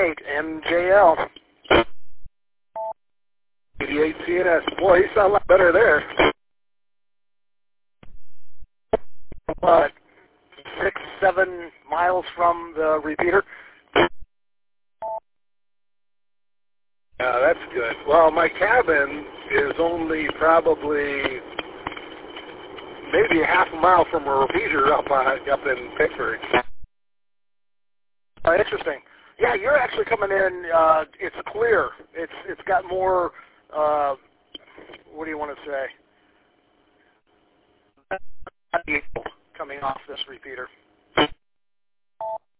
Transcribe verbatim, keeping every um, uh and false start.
eight M J L. eighty-eight C N S. Boy, you sound a lot better there. Uh, six, seven miles from the repeater. Yeah, that's good. Well, my cabin is only probably maybe a half a mile from a repeater up on, up in Pickford. Uh, interesting. Yeah, you're actually coming in. Uh, it's clear. It's it's got more. Uh, what do you want to say? Coming off this repeater.